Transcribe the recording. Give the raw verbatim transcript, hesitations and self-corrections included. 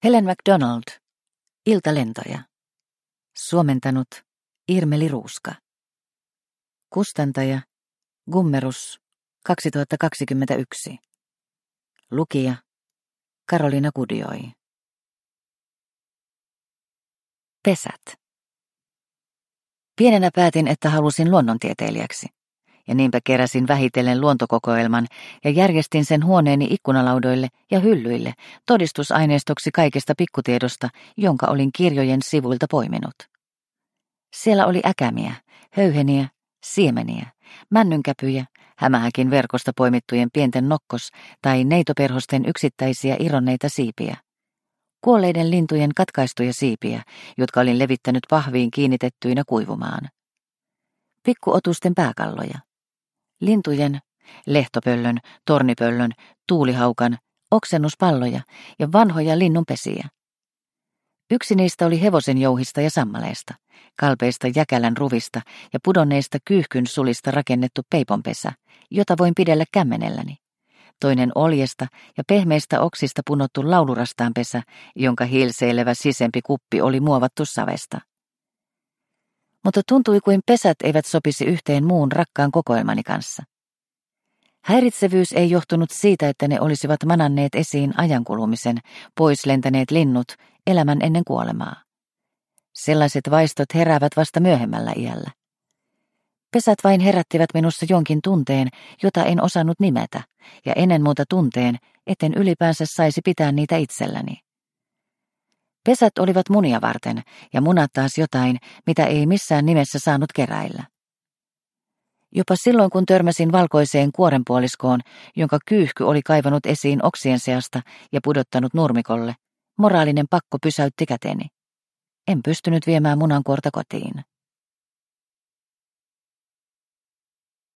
Helen MacDonald, Iltalentoja. Suomentanut Irmeli Ruuska. Kustantaja Gummerus kaksituhattakaksikymmentäyksi. Lukija Karoliina Kudioi. Pesät. Pienenä päätin, että halusin luonnontieteilijäksi, ja niinpä keräsin vähitellen luontokokoelman ja järjestin sen huoneeni ikkunalaudoille ja hyllyille todistusaineistoksi kaikesta pikkutiedosta, jonka olin kirjojen sivuilta poiminut. Siellä oli äkämiä, höyheniä, siemeniä, männynkäpyjä, hämähäkin verkosta poimittujen pienten nokkos- tai neitoperhosten yksittäisiä irronneita siipiä, kuolleiden lintujen katkaistuja siipiä, jotka olin levittänyt pahviin kiinnitettyinä kuivumaan, pikkuotusten pääkalloja, lintujen, lehtopöllön, tornipöllön, tuulihaukan, oksennuspalloja ja vanhoja linnunpesiä. Yksi niistä oli hevosen jouhista ja sammaleesta, kalpeista jäkälän ruvista ja pudonneista kyyhkyn sulista rakennettu peiponpesä, jota voin pidellä kämmenelläni. Toinen oljesta ja pehmeistä oksista punottu laulurastaanpesä, jonka hilseilevä sisempi kuppi oli muovattu savesta. Mutta tuntui kuin pesät eivät sopisi yhteen muun rakkaan kokoelmani kanssa. Häiritsevyys ei johtunut siitä, että ne olisivat mananneet esiin ajankulumisen, pois lentäneet linnut, elämän ennen kuolemaa. Sellaiset vaistot heräävät vasta myöhemmällä iällä. Pesät vain herättivät minussa jonkin tunteen, jota en osannut nimetä, ja ennen muuta tunteen, etten ylipäänsä saisi pitää niitä itselläni. Pesät olivat munia varten, ja munat taas jotain, mitä ei missään nimessä saanut keräillä. Jopa silloin, kun törmäsin valkoiseen kuorenpuoliskoon, jonka kyyhky oli kaivanut esiin oksien seasta ja pudottanut nurmikolle, moraalinen pakko pysäytti käteni. En pystynyt viemään munankuorta kotiin.